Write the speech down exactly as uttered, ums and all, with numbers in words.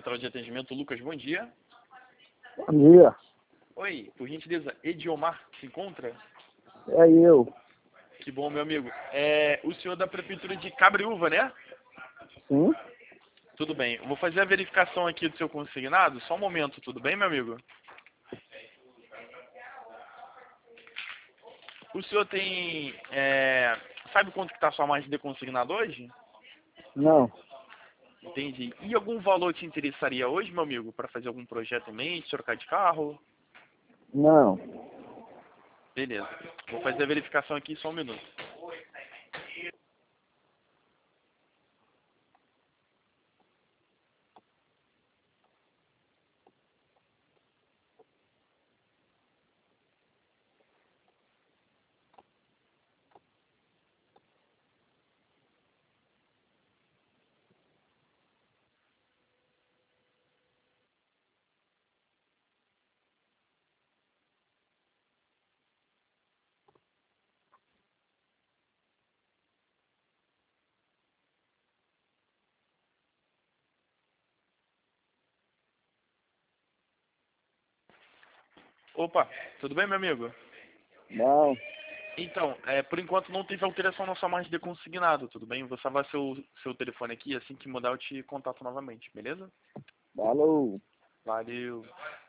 Central de Atendimento, Lucas, bom dia. Bom dia, Oi, por gentileza, Ediomar se encontra? é eu. Que bom, meu amigo. É o senhor da Prefeitura de Cabriúva, né? Sim? Tudo bem. Eu vou fazer a verificação aqui do seu consignado. Só um momento, tudo bem, meu amigo? O senhor tem... é, sabe quanto que está a sua margem de consignado hoje? Não, Entendi. E algum valor te interessaria hoje, meu amigo, para fazer algum projeto em mente, trocar de carro? não. Beleza. Vou fazer a verificação aqui só um minuto. Opa, tudo bem, meu amigo? Não. Então, é, por enquanto não teve alteração na sua margem de consignado, tudo bem? Vou salvar seu, seu telefone aqui, assim que mudar eu te contato novamente, beleza? Falou. Valeu.